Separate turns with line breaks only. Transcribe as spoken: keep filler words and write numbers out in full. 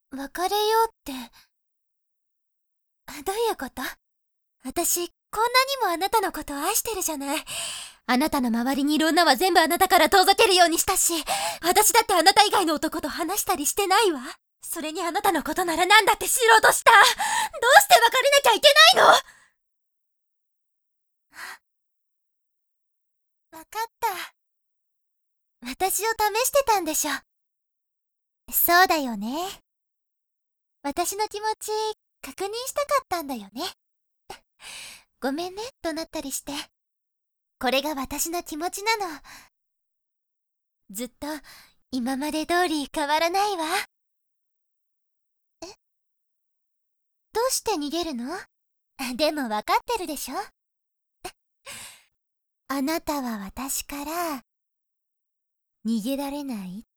別れようって、どういうこと？私、こんなにもあなたのことを愛してるじゃない。あなたの周りにいる女は全部あなたから遠ざけるようにしたし、私だってあなた以外の男と話したりしてないわ。それにあなたのことなら何だって知ろうとした。どうして別れなきゃいけないの？わかった。私を試してたんでしょ。そうだよね。私の気持ち、確認したかったんだよね。ごめんね、怒鳴ったりして。これが私の気持ちなの。ずっと、今まで通り変わらないわ。え？どうして逃げるの？でもわかってるでしょ？あなたは私から、逃げられないっ